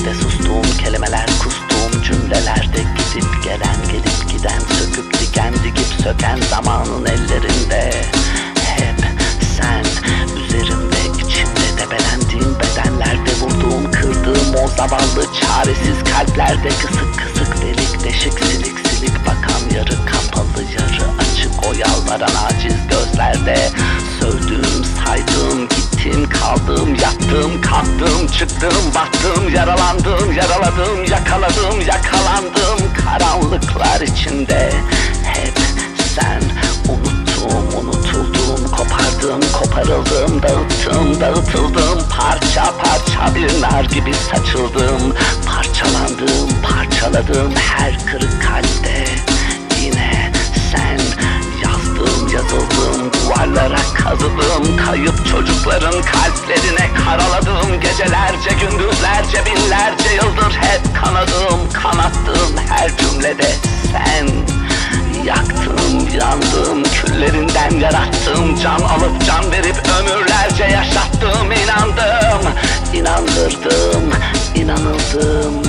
Nerede sustuğum kelimeler, kustuğum cümlelerde gidip gelen, gelip giden, söküp diken, dikip söken zamanın ellerinde. Hep sen üzerimde, içimde debelendiğim bedenlerde, vurduğum, kırdığım o zavallı çaresiz kalplerde, kısık kısık, delik deşik, silik silik bakan, yarı kapalı yarı açık o yalvaran aciz gözlerde. Sövdüğüm, saydığım, gittim, kaldım, yattım, kalktım, çıktım, battım, yaralandım, yaraladım, yakaladım, yakalandım karanlıklar içinde. Hep sen, unuttum, unutuldum, kopardım, koparıldım, dağıttım, dağıtıldım, parça parça bir nar gibi saçıldım, parçalandım, parçaladım her kırık kalpte. Yine sen, yazdım, yazıldım, duvarlara kazıdım, kayıp çocukların kalplerine karaladım, gecelerce, gündüzlerce, binlerce yıldır hep kanadım, kanattım her cümlede sen. Yaktım, yandım, küllerinden yarattım, can alıp can verip ömürlerce yaşattım, inandım, inandırdım, inanıldım.